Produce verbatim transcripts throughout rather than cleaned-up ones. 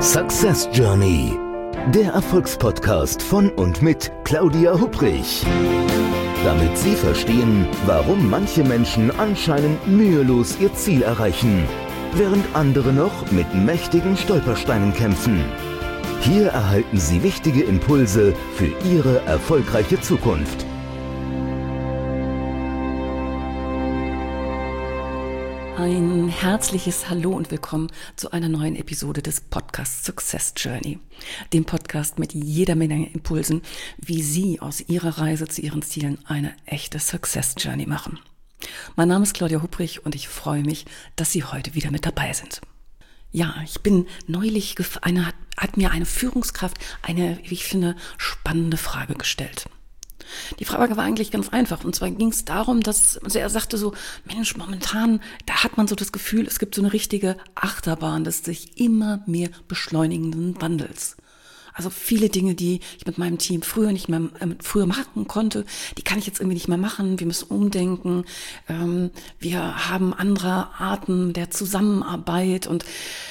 Success Journey, der Erfolgspodcast von und mit Claudia Hupprich. Damit Sie verstehen, warum manche Menschen anscheinend mühelos ihr Ziel erreichen, während andere noch mit mächtigen Stolpersteinen kämpfen. Hier erhalten Sie wichtige Impulse für Ihre erfolgreiche Zukunft. Ein herzliches Hallo und willkommen zu einer neuen Episode des Podcasts Success Journey, dem Podcast mit jeder Menge Impulsen, wie Sie aus Ihrer Reise zu Ihren Zielen eine echte Success Journey machen. Mein Name ist Claudia Hupprich und ich freue mich, dass Sie heute wieder mit dabei sind. Ja, ich bin neulich, gef- eine, hat, hat mir eine Führungskraft eine, wie ich finde, spannende Frage gestellt. Die Frage war eigentlich ganz einfach, und zwar ging es darum, dass also er sagte so, Mensch, momentan, da hat man so das Gefühl, es gibt so eine richtige Achterbahn des sich immer mehr beschleunigenden Wandels. Also viele Dinge, die ich mit meinem Team früher nicht mehr äh, früher machen konnte, die kann ich jetzt irgendwie nicht mehr machen. Wir müssen umdenken. Ähm, wir haben andere Arten der Zusammenarbeit und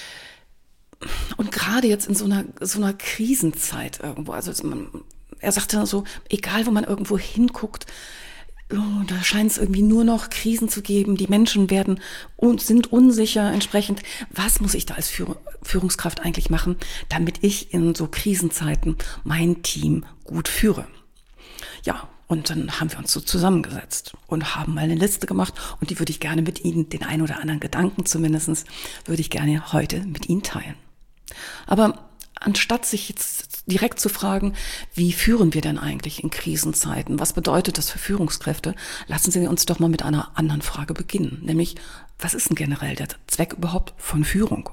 und gerade jetzt in so einer so einer Krisenzeit irgendwo, also man, er sagte so, egal wo man irgendwo hinguckt, oh, da scheint es irgendwie nur noch Krisen zu geben. Die Menschen werden und sind unsicher. Entsprechend, was muss ich da als Führ- Führungskraft eigentlich machen, damit ich in so Krisenzeiten mein Team gut führe? Ja, und dann haben wir uns so zusammengesetzt und haben mal eine Liste gemacht und die würde ich gerne mit Ihnen, den ein oder anderen Gedanken zumindest, würde ich gerne heute mit Ihnen teilen. Aber anstatt sich jetzt direkt zu fragen, wie führen wir denn eigentlich in Krisenzeiten? Was bedeutet das für Führungskräfte? Lassen Sie uns doch mal mit einer anderen Frage beginnen, nämlich, was ist denn generell der Zweck überhaupt von Führung?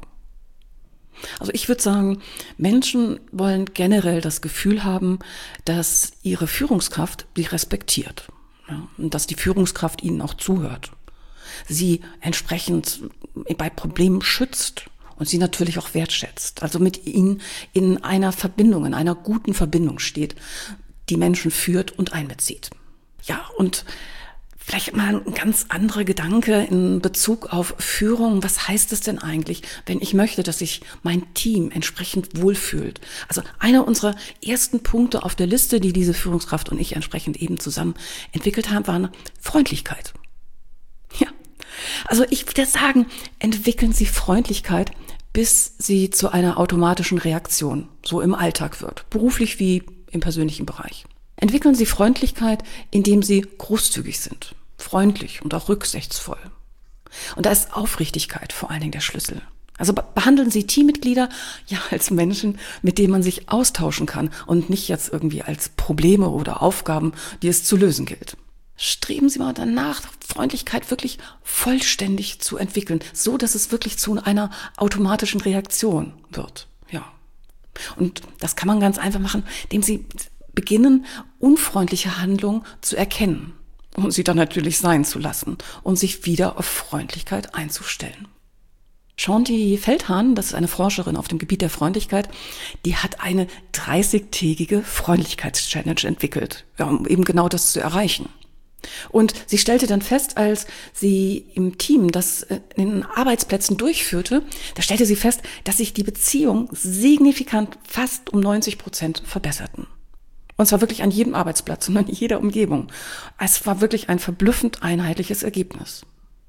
Also ich würde sagen, Menschen wollen generell das Gefühl haben, dass ihre Führungskraft sie respektiert, ja, und dass die Führungskraft ihnen auch zuhört, sie entsprechend bei Problemen schützt und sie natürlich auch wertschätzt, also mit ihnen in einer Verbindung, in einer guten Verbindung steht, die Menschen führt und einbezieht. Ja, und vielleicht mal ein ganz anderer Gedanke in Bezug auf Führung. Was heißt es denn eigentlich, wenn ich möchte, dass sich mein Team entsprechend wohlfühlt? Also einer unserer ersten Punkte auf der Liste, die diese Führungskraft und ich entsprechend eben zusammen entwickelt haben, war Freundlichkeit. Ja, also ich würde sagen, entwickeln Sie Freundlichkeit, bis sie zu einer automatischen Reaktion, so im Alltag wird, beruflich wie im persönlichen Bereich. Entwickeln Sie Freundlichkeit, indem Sie großzügig sind, freundlich und auch rücksichtsvoll. Und da ist Aufrichtigkeit vor allen Dingen der Schlüssel. Also behandeln Sie Teammitglieder ja als Menschen, mit denen man sich austauschen kann und nicht jetzt irgendwie als Probleme oder Aufgaben, die es zu lösen gilt. Streben Sie mal danach, Freundlichkeit wirklich vollständig zu entwickeln, so dass es wirklich zu einer automatischen Reaktion wird. Ja. Und das kann man ganz einfach machen, indem Sie beginnen, unfreundliche Handlungen zu erkennen und sie dann natürlich sein zu lassen und sich wieder auf Freundlichkeit einzustellen. Shaunti Feldhahn, das ist eine Forscherin auf dem Gebiet der Freundlichkeit, die hat eine dreißigtägige Freundlichkeitschallenge entwickelt, ja, um eben genau das zu erreichen. Und sie stellte dann fest, als sie im Team das in den Arbeitsplätzen durchführte, da stellte sie fest, dass sich die Beziehungen signifikant fast um neunzig Prozent verbesserten. Und zwar wirklich an jedem Arbeitsplatz und in jeder Umgebung. Es war wirklich ein verblüffend einheitliches Ergebnis.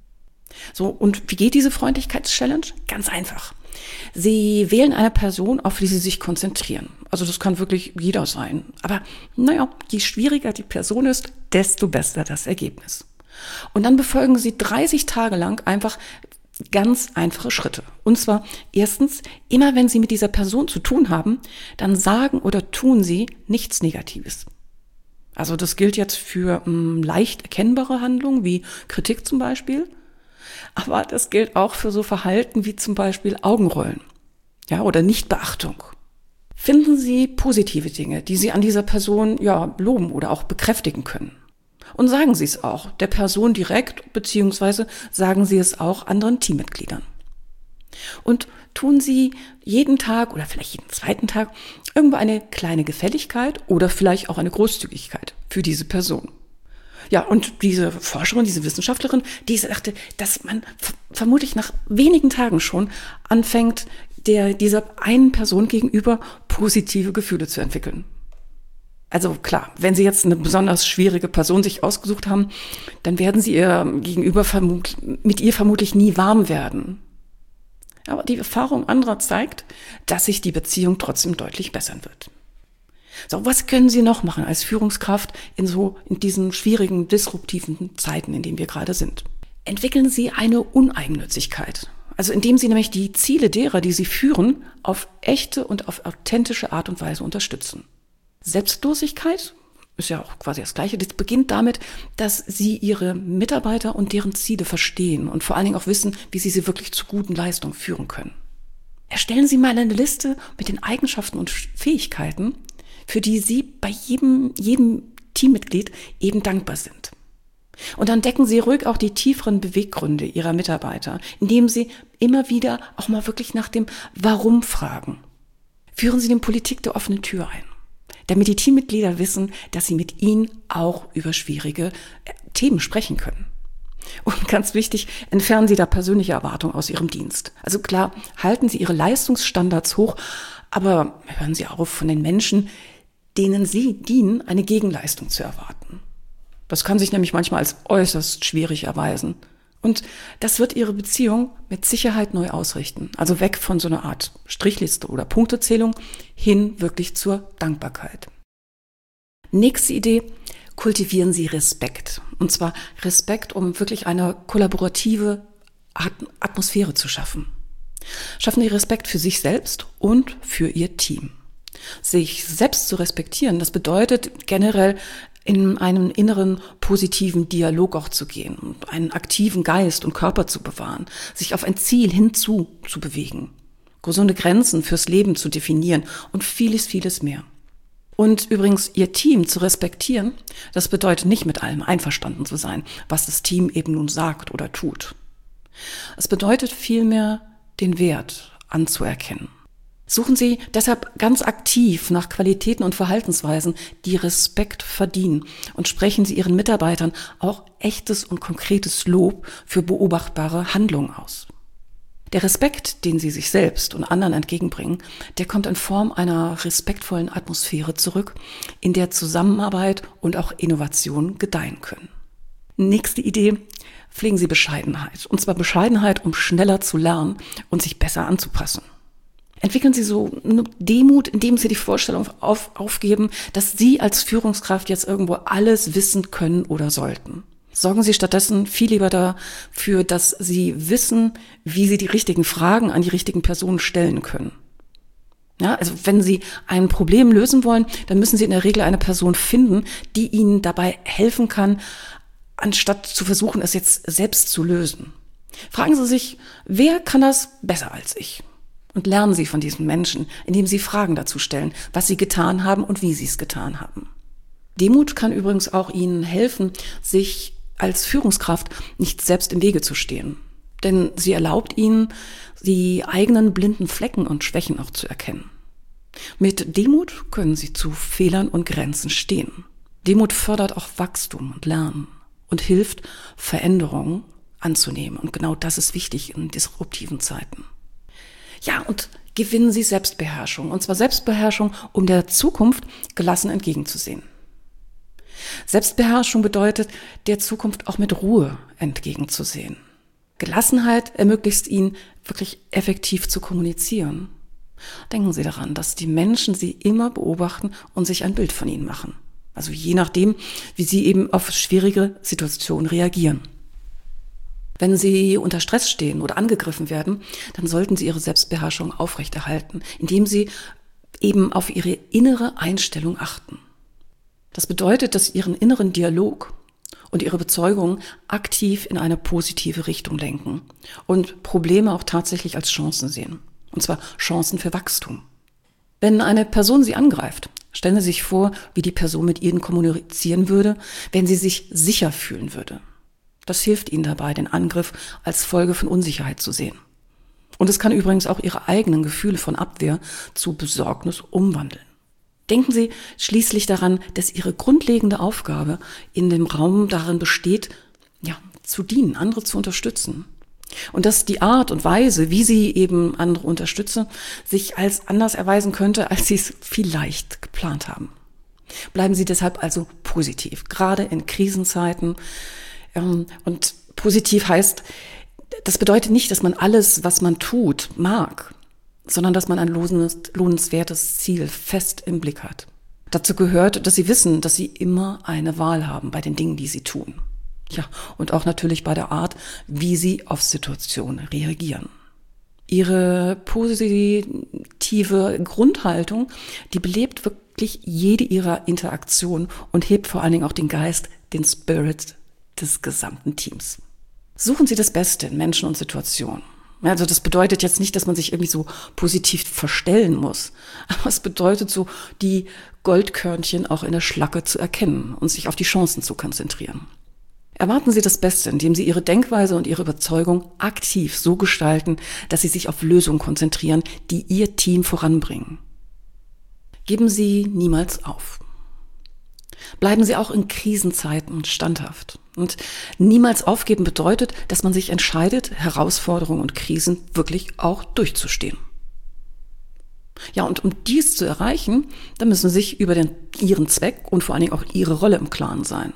So, und wie geht diese Freundlichkeitschallenge? Ganz einfach. Sie wählen eine Person, auf die Sie sich konzentrieren. Also das kann wirklich jeder sein. Aber naja, je schwieriger die Person ist, desto besser das Ergebnis. Und dann befolgen Sie dreißig Tage lang einfach ganz einfache Schritte. Und zwar erstens, immer wenn Sie mit dieser Person zu tun haben, dann sagen oder tun Sie nichts Negatives. Also das gilt jetzt für mh, leicht erkennbare Handlungen wie Kritik zum Beispiel. Aber das gilt auch für so Verhalten wie zum Beispiel Augenrollen, ja, oder Nichtbeachtung. Finden Sie positive Dinge, die Sie an dieser Person ja loben oder auch bekräftigen können. Und sagen Sie es auch der Person direkt, beziehungsweise sagen Sie es auch anderen Teammitgliedern. Und tun Sie jeden Tag oder vielleicht jeden zweiten Tag irgendwo eine kleine Gefälligkeit oder vielleicht auch eine Großzügigkeit für diese Person. Ja, und diese Forscherin, diese Wissenschaftlerin, die sagte, dass man f- vermutlich nach wenigen Tagen schon anfängt, der dieser einen Person gegenüber positive Gefühle zu entwickeln. Also klar, wenn Sie jetzt eine besonders schwierige Person sich ausgesucht haben, dann werden Sie ihr gegenüber vermut- mit ihr vermutlich nie warm werden. Aber die Erfahrung anderer zeigt, dass sich die Beziehung trotzdem deutlich bessern wird. So, was können Sie noch machen als Führungskraft in so, in diesen schwierigen, disruptiven Zeiten, in denen wir gerade sind? Entwickeln Sie eine Uneigennützigkeit. Also indem Sie nämlich die Ziele derer, die Sie führen, auf echte und auf authentische Art und Weise unterstützen. Selbstlosigkeit ist ja auch quasi das Gleiche. Das beginnt damit, dass Sie Ihre Mitarbeiter und deren Ziele verstehen und vor allen Dingen auch wissen, wie Sie sie wirklich zu guten Leistungen führen können. Erstellen Sie mal eine Liste mit den Eigenschaften und Fähigkeiten, für die Sie bei jedem, jedem Teammitglied eben dankbar sind. Und dann decken Sie ruhig auch die tieferen Beweggründe Ihrer Mitarbeiter, indem Sie immer wieder auch mal wirklich nach dem Warum fragen. Führen Sie die Politik der offenen Tür ein, damit die Teammitglieder wissen, dass sie mit Ihnen auch über schwierige Themen sprechen können. Und ganz wichtig, entfernen Sie da persönliche Erwartungen aus Ihrem Dienst. Also klar, halten Sie Ihre Leistungsstandards hoch, aber hören Sie auf, von den Menschen, denen Sie dienen, eine Gegenleistung zu erwarten. Das kann sich nämlich manchmal als äußerst schwierig erweisen. Und das wird Ihre Beziehung mit Sicherheit neu ausrichten. Also weg von so einer Art Strichliste oder Punktezählung hin wirklich zur Dankbarkeit. Nächste Idee, kultivieren Sie Respekt. Und zwar Respekt, um wirklich eine kollaborative Atmosphäre zu schaffen. Schaffen Sie Respekt für sich selbst und für Ihr Team. Sich selbst zu respektieren, das bedeutet generell in einen inneren positiven Dialog auch zu gehen, einen aktiven Geist und Körper zu bewahren, sich auf ein Ziel hinzu zu bewegen, gesunde Grenzen fürs Leben zu definieren und vieles, vieles mehr. Und übrigens, Ihr Team zu respektieren, das bedeutet nicht mit allem einverstanden zu sein, was das Team eben nun sagt oder tut. Es bedeutet vielmehr, den Wert anzuerkennen. Suchen Sie deshalb ganz aktiv nach Qualitäten und Verhaltensweisen, die Respekt verdienen, und sprechen Sie Ihren Mitarbeitern auch echtes und konkretes Lob für beobachtbare Handlungen aus. Der Respekt, den Sie sich selbst und anderen entgegenbringen, der kommt in Form einer respektvollen Atmosphäre zurück, in der Zusammenarbeit und auch Innovation gedeihen können. Nächste Idee, pflegen Sie Bescheidenheit. Und zwar Bescheidenheit, um schneller zu lernen und sich besser anzupassen. Entwickeln Sie so eine Demut, indem Sie die Vorstellung auf, aufgeben, dass Sie als Führungskraft jetzt irgendwo alles wissen können oder sollten. Sorgen Sie stattdessen viel lieber dafür, dass Sie wissen, wie Sie die richtigen Fragen an die richtigen Personen stellen können. Ja, also wenn Sie ein Problem lösen wollen, dann müssen Sie in der Regel eine Person finden, die Ihnen dabei helfen kann, anstatt zu versuchen, es jetzt selbst zu lösen. Fragen Sie sich, wer kann das besser als ich? Und lernen Sie von diesen Menschen, indem Sie Fragen dazu stellen, was sie getan haben und wie sie es getan haben. Demut kann übrigens auch Ihnen helfen, sich als Führungskraft nicht selbst im Wege zu stehen. Denn sie erlaubt Ihnen, die eigenen blinden Flecken und Schwächen auch zu erkennen. Mit Demut können Sie zu Fehlern und Grenzen stehen. Demut fördert auch Wachstum und Lernen und hilft, Veränderungen anzunehmen. Und genau das ist wichtig in disruptiven Zeiten. Ja, und gewinnen Sie Selbstbeherrschung. Und zwar Selbstbeherrschung, um der Zukunft gelassen entgegenzusehen. Selbstbeherrschung bedeutet, der Zukunft auch mit Ruhe entgegenzusehen. Gelassenheit ermöglicht Ihnen, wirklich effektiv zu kommunizieren. Denken Sie daran, dass die Menschen Sie immer beobachten und sich ein Bild von Ihnen machen. Also je nachdem, wie Sie eben auf schwierige Situationen reagieren. Wenn Sie unter Stress stehen oder angegriffen werden, dann sollten Sie Ihre Selbstbeherrschung aufrechterhalten, indem Sie eben auf Ihre innere Einstellung achten. Das bedeutet, dass Sie Ihren inneren Dialog und Ihre Überzeugungen aktiv in eine positive Richtung lenken und Probleme auch tatsächlich als Chancen sehen. Und zwar Chancen für Wachstum. Wenn eine Person Sie angreift, stellen Sie sich vor, wie die Person mit Ihnen kommunizieren würde, wenn sie sich sicher fühlen würde. Das hilft Ihnen dabei, den Angriff als Folge von Unsicherheit zu sehen. Und es kann übrigens auch Ihre eigenen Gefühle von Abwehr zu Besorgnis umwandeln. Denken Sie schließlich daran, dass Ihre grundlegende Aufgabe in dem Raum darin besteht, ja, zu dienen, andere zu unterstützen. Und dass die Art und Weise, wie sie eben andere unterstützen, sich als anders erweisen könnte, als sie es vielleicht geplant haben. Bleiben Sie deshalb also positiv, gerade in Krisenzeiten. Und positiv heißt, das bedeutet nicht, dass man alles, was man tut, mag, sondern dass man ein lohnenswertes Ziel fest im Blick hat. Dazu gehört, dass Sie wissen, dass Sie immer eine Wahl haben bei den Dingen, die Sie tun. Ja, und auch natürlich bei der Art, wie Sie auf Situationen reagieren. Ihre positive Grundhaltung, die belebt wirklich jede Ihrer Interaktion und hebt vor allen Dingen auch den Geist, den Spirit des gesamten Teams. Suchen Sie das Beste in Menschen und Situationen. Also das bedeutet jetzt nicht, dass man sich irgendwie so positiv verstellen muss, aber es bedeutet so, die Goldkörnchen auch in der Schlacke zu erkennen und sich auf die Chancen zu konzentrieren. Erwarten Sie das Beste, indem Sie Ihre Denkweise und Ihre Überzeugung aktiv so gestalten, dass Sie sich auf Lösungen konzentrieren, die Ihr Team voranbringen. Geben Sie niemals auf. Bleiben Sie auch in Krisenzeiten standhaft. Und niemals aufgeben bedeutet, dass man sich entscheidet, Herausforderungen und Krisen wirklich auch durchzustehen. Ja, und um dies zu erreichen, dann müssen Sie sich über den, Ihren Zweck und vor allen Dingen auch Ihre Rolle im Klaren sein.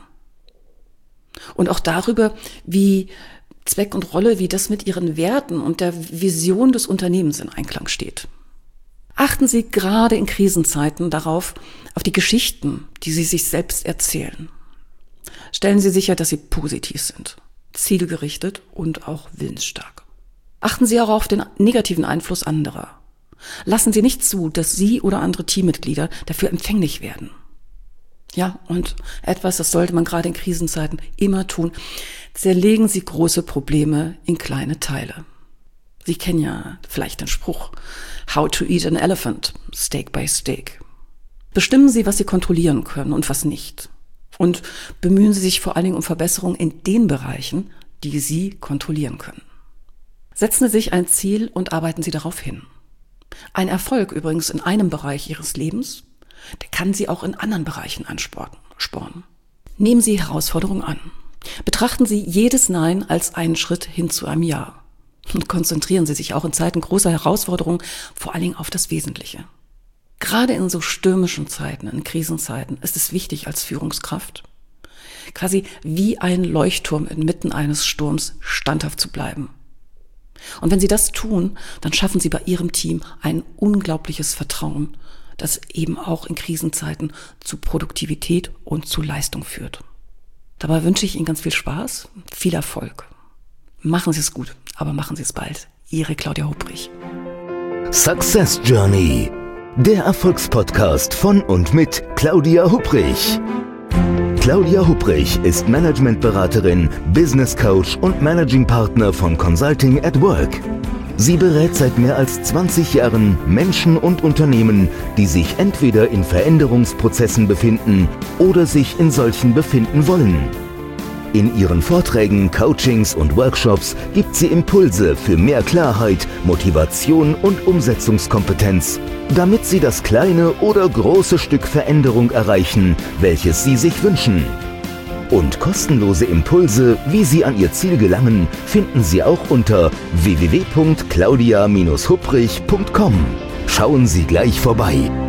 Und auch darüber, wie Zweck und Rolle, wie das mit Ihren Werten und der Vision des Unternehmens in Einklang steht. Achten Sie gerade in Krisenzeiten darauf, auf die Geschichten, die Sie sich selbst erzählen. Stellen Sie sicher, dass Sie positiv sind, zielgerichtet und auch willensstark. Achten Sie auch auf den negativen Einfluss anderer. Lassen Sie nicht zu, dass Sie oder andere Teammitglieder dafür empfänglich werden. Ja, und etwas, das sollte man gerade in Krisenzeiten immer tun, zerlegen Sie große Probleme in kleine Teile. Sie kennen ja vielleicht den Spruch, how to eat an elephant, steak by steak. Bestimmen Sie, was Sie kontrollieren können und was nicht. Und bemühen Sie sich vor allen Dingen um Verbesserungen in den Bereichen, die Sie kontrollieren können. Setzen Sie sich ein Ziel und arbeiten Sie darauf hin. Ein Erfolg übrigens in einem Bereich Ihres Lebens, der kann Sie auch in anderen Bereichen anspornen. Nehmen Sie Herausforderungen an. Betrachten Sie jedes Nein als einen Schritt hin zu einem Ja. Und konzentrieren Sie sich auch in Zeiten großer Herausforderungen vor allen Dingen auf das Wesentliche. Gerade in so stürmischen Zeiten, in Krisenzeiten, ist es wichtig als Führungskraft, quasi wie ein Leuchtturm inmitten eines Sturms standhaft zu bleiben. Und wenn Sie das tun, dann schaffen Sie bei Ihrem Team ein unglaubliches Vertrauen, das eben auch in Krisenzeiten zu Produktivität und zu Leistung führt. Dabei wünsche ich Ihnen ganz viel Spaß, viel Erfolg. Machen Sie es gut, aber machen Sie es bald. Ihre Claudia Hupprich. Success Journey, der Erfolgspodcast von und mit Claudia Hupprich. Claudia Hupprich ist Managementberaterin, Business Coach und Managing Partner von Consulting at Work. Sie berät seit mehr als zwanzig Jahren Menschen und Unternehmen, die sich entweder in Veränderungsprozessen befinden oder sich in solchen befinden wollen. In ihren Vorträgen, Coachings und Workshops gibt sie Impulse für mehr Klarheit, Motivation und Umsetzungskompetenz, damit sie das kleine oder große Stück Veränderung erreichen, welches sie sich wünschen. Und kostenlose Impulse, wie Sie an Ihr Ziel gelangen, finden Sie auch unter w w w punkt claudia Bindestrich hupprich punkt com. Schauen Sie gleich vorbei.